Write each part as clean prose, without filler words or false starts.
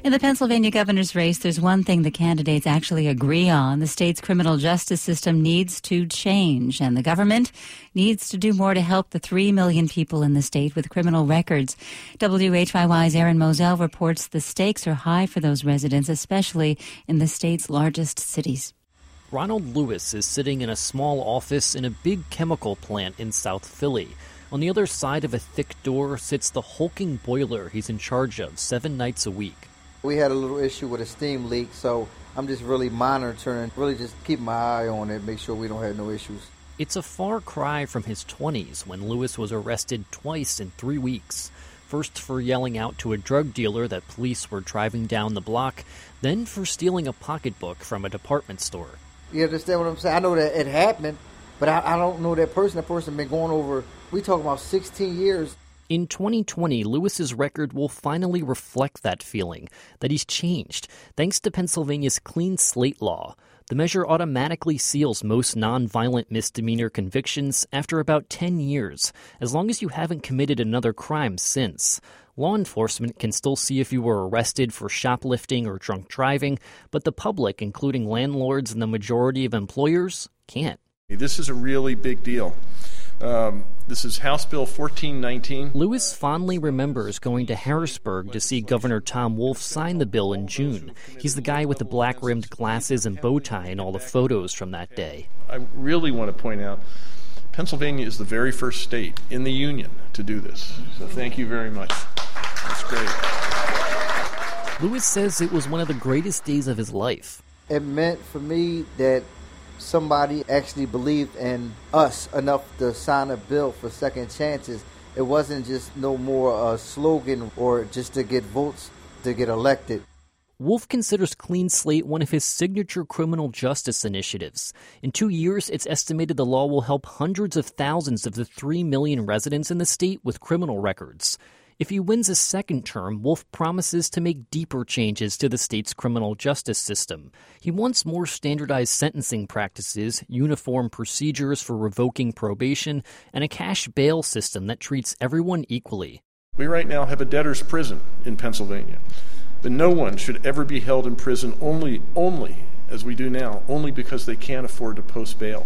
In the Pennsylvania governor's race, there's one thing the candidates actually agree on. The state's criminal justice system needs to change, and the government needs to do more to help the 3 million people in the state with criminal records. WHYY's Aaron Moselle reports the stakes are high for those residents, especially in the state's largest cities. Ronald Lewis is sitting in a small office in a big chemical plant in South Philly. On the other side of a thick door sits the hulking boiler he's in charge of 7 nights a week. We had a little issue with a steam leak, so I'm just really monitoring, really just keeping my eye on it, make sure we don't have no issues. It's a far cry from his 20s when Lewis was arrested twice in 3 weeks. First for yelling out to a drug dealer that police were driving down the block, then for stealing a pocketbook from a department store. You understand what I'm saying? I know that it happened, but I don't know that person. That person been going over, we talking about 16 years. In 2020, Lewis's record will finally reflect that feeling, that he's changed, thanks to Pennsylvania's clean slate law. The measure automatically seals most nonviolent misdemeanor convictions after about 10 years, as long as you haven't committed another crime since. Law enforcement can still see if you were arrested for shoplifting or drunk driving, but the public, including landlords and the majority of employers, can't. This is a really big deal. This is House Bill 1419. Lewis fondly remembers going to Harrisburg to see Governor Tom Wolf sign the bill in June. He's the guy with the black-rimmed glasses and bow tie in all the photos from that day. I really want to point out, Pennsylvania is the very first state in the union to do this. So thank you very much. That's great. Lewis says it was one of the greatest days of his life. It meant for me that somebody actually believed in us enough to sign a bill for second chances. It wasn't just no more a slogan or just to get votes to get elected. Wolf considers Clean Slate one of his signature criminal justice initiatives. In 2 years, it's estimated the law will help hundreds of thousands of the 3 million residents in the state with criminal records. If he wins a second term, Wolf promises to make deeper changes to the state's criminal justice system. He wants more standardized sentencing practices, uniform procedures for revoking probation, and a cash bail system that treats everyone equally. We right now have a debtor's prison in Pennsylvania. But no one should ever be held in prison only, as we do now, only because they can't afford to post bail.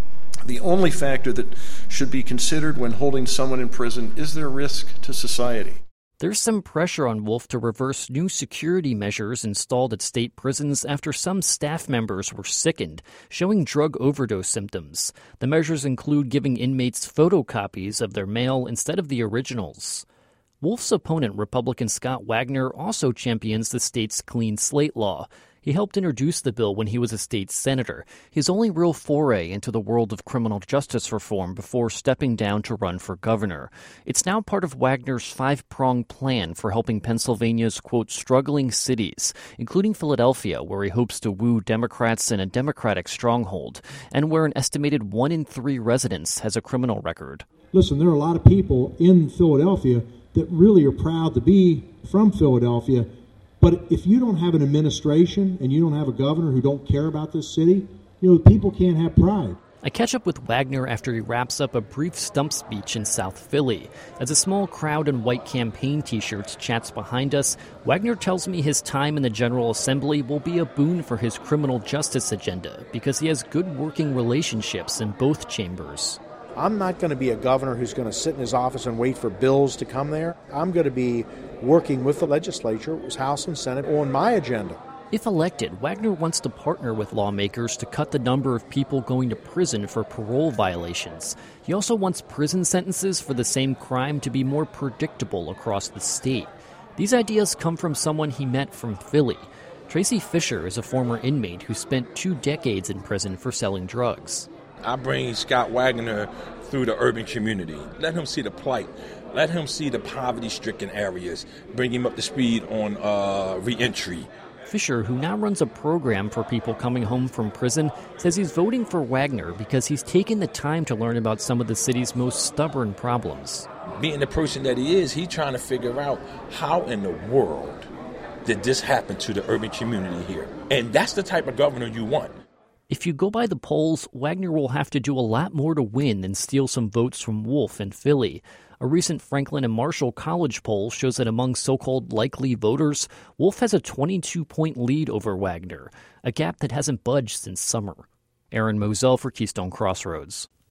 The only factor that should be considered when holding someone in prison is their risk to society. There's some pressure on Wolf to reverse new security measures installed at state prisons after some staff members were sickened, showing drug overdose symptoms. The measures include giving inmates photocopies of their mail instead of the originals. Wolf's opponent, Republican Scott Wagner, also champions the state's clean slate law. He helped introduce the bill when he was a state senator, his only real foray into the world of criminal justice reform before stepping down to run for governor. It's now part of Wagner's 5-pronged plan for helping Pennsylvania's, quote, struggling cities, including Philadelphia, where he hopes to woo Democrats in a Democratic stronghold, and where an estimated 1 in 3 residents has a criminal record. Listen, there are a lot of people in Philadelphia that really are proud to be from Philadelphia. But if you don't have an administration and you don't have a governor who don't care about this city, people can't have pride. I catch up with Wagner after he wraps up a brief stump speech in South Philly. As a small crowd in white campaign t-shirts chats behind us, Wagner tells me his time in the General Assembly will be a boon for his criminal justice agenda because he has good working relationships in both chambers. I'm not going to be a governor who's going to sit in his office and wait for bills to come there. I'm going to be working with the legislature, House and Senate, on my agenda. If elected, Wagner wants to partner with lawmakers to cut the number of people going to prison for parole violations. He also wants prison sentences for the same crime to be more predictable across the state. These ideas come from someone he met from Philly. Tracy Fisher is a former inmate who spent 2 decades in prison for selling drugs. I bring Scott Wagner through the urban community. Let him see the plight. Let him see the poverty-stricken areas. Bring him up to speed on reentry. Fisher, who now runs a program for people coming home from prison, says he's voting for Wagner because he's taken the time to learn about some of the city's most stubborn problems. Being the person that he is, he's trying to figure out how in the world did this happen to the urban community here. And that's the type of governor you want. If you go by the polls, Wagner will have to do a lot more to win than steal some votes from Wolf in Philly. A recent Franklin and Marshall College poll shows that among so-called likely voters, Wolf has a 22-point lead over Wagner, a gap that hasn't budged since summer. Aaron Moselle for Keystone Crossroads.